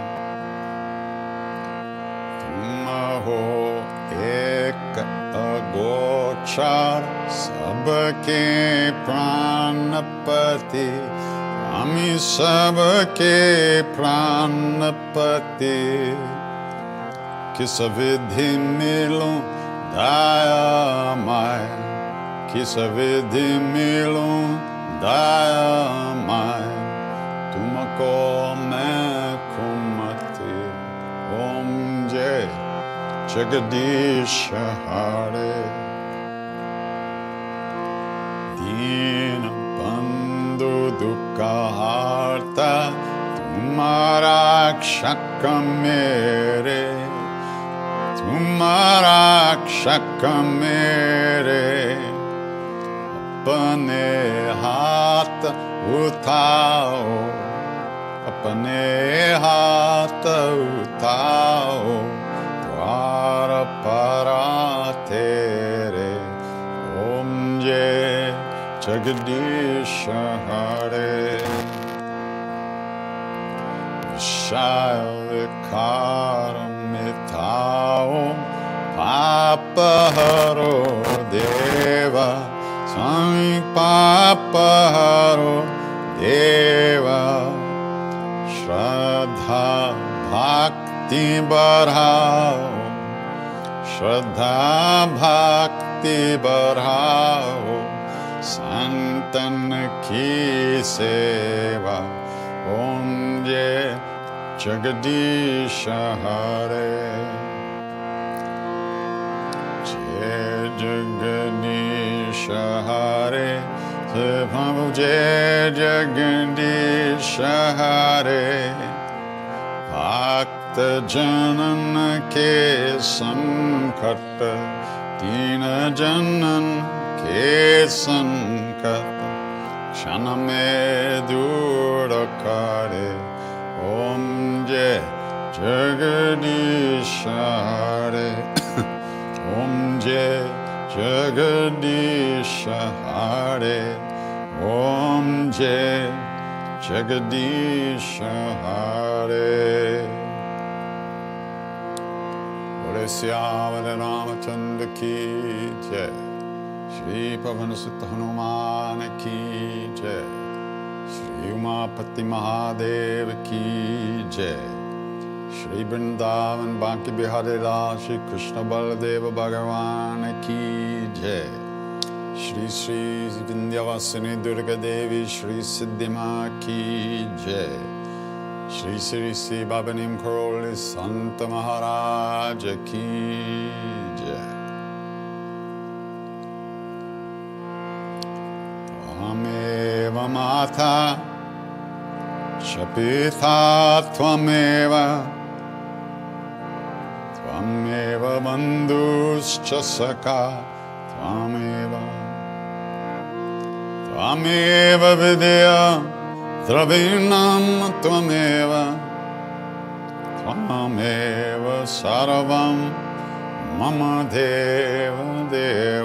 तुम हो एक अगोचर, सबके प्राणपति, स्वामी सबके प्राणपति। किस विधि मिलूं दयामय, किस विधि मिलूं दयामय, तुमको मैं कुमति। ओम जय जगदीश हरे। दीन बंधु दुःखहर्ता, तुम रक्षक मेरे, तुम रक्षक मेरे। अपने हाथ उठाओ, अपने हाथ उठाओ, द्वार पर तेरे। ओम जय जगदीश हरे। विषय विकार मिटाओ, पाप हरो देवा, स्वामी पाप हरो देवा। श्रद्धा भक्ति बढ़ाओ, श्रद्धा भक्ति बढ़ाओ, संतन की सेवा। ओम जय जगदीश हरे। जय जगदीश हरे, प्रभु जय जगदीश हरे। भक्त जनन के संकट, दीन जनन के संकट, क्षण में दूर करे। ओम जय जगदीश हरे। ओम जय जगदीश हरे। ओम जय जगदीश हरे। बोले श्यामल रामचंद्र की जय। श्री पवन सुत हनुमान की जय। श्री उमापति महादेव की जय। श्री वृंदावन बांके बिहारी लाल श्री कृष्ण बलदेव भगवान की जय। श्री श्री विंध्यवासिनी दुर्गा देवी श्री सिद्धिमा की जय। श्री श्री श्री बाबा नीम करोली संत महाराज की जय। त्वमेव माता च पिता त्वमेव, त्वमेव बन्धुश्च सखा त्वमेव, त्वमेव विद्या द्रविणं त्वमेव, त्वमेव सर्वं मम देव देव।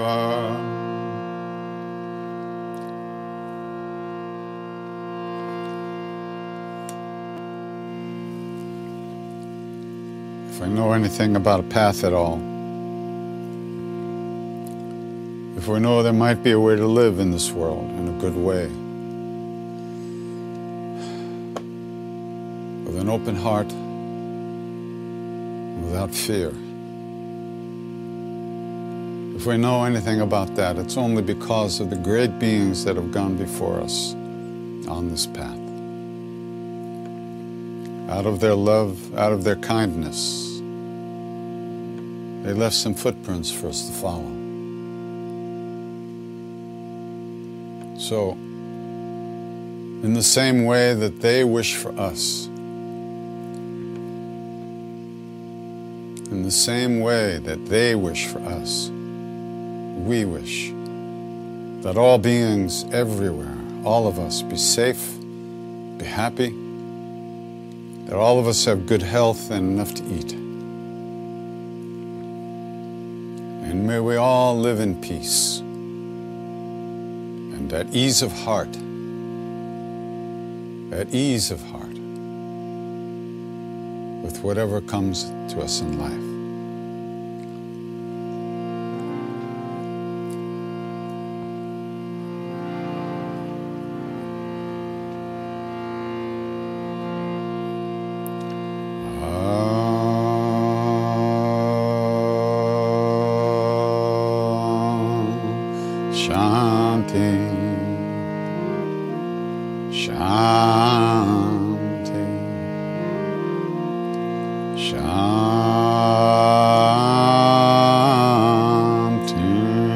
If we know anything about a path at all, if we know there might be a way to live in this world in a good way, with an open heart, without fear, if we know anything about that, it's only because of the great beings that have gone before us on this path. Out of their love, out of their kindness, they left some footprints for us to follow. So, in the same way that they wish for us, in the same way that they wish for us, we wish that all beings everywhere, all of us, be safe, be happy, that all of us have good health and enough to eat. And may we all live in peace and at ease of heart, at ease of heart with whatever comes to us in life. Shanti, Shanti, Shanti.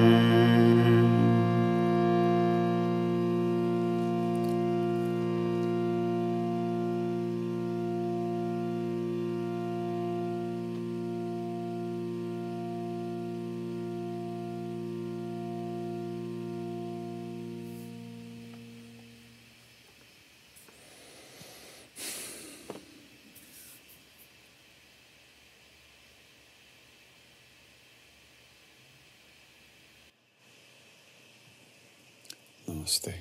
Namaste.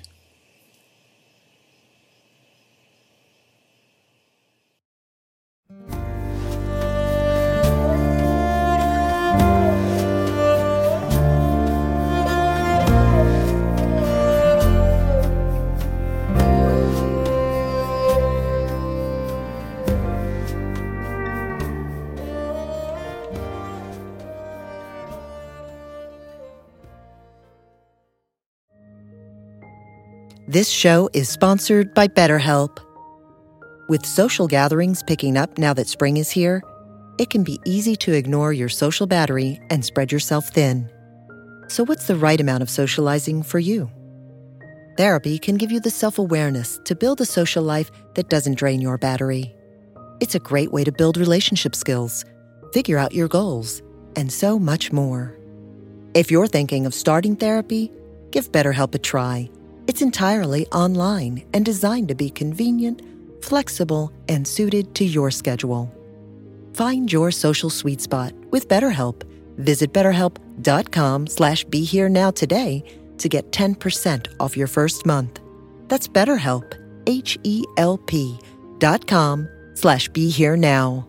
This show is sponsored by BetterHelp. With social gatherings picking up now that spring is here, it can be easy to ignore your social battery and spread yourself thin. So what's the right amount of socializing for you? Therapy can give you the self-awareness to build a social life that doesn't drain your battery. It's a great way to build relationship skills, figure out your goals, and so much more. If you're thinking of starting therapy, give BetterHelp a try. It's entirely online and designed to be convenient, flexible, and suited to your schedule. Find your social sweet spot with BetterHelp. Visit betterhelp.com slash be here now today to get ten percent off your first month. That's BetterHelp, H E L P dot com slash be here now.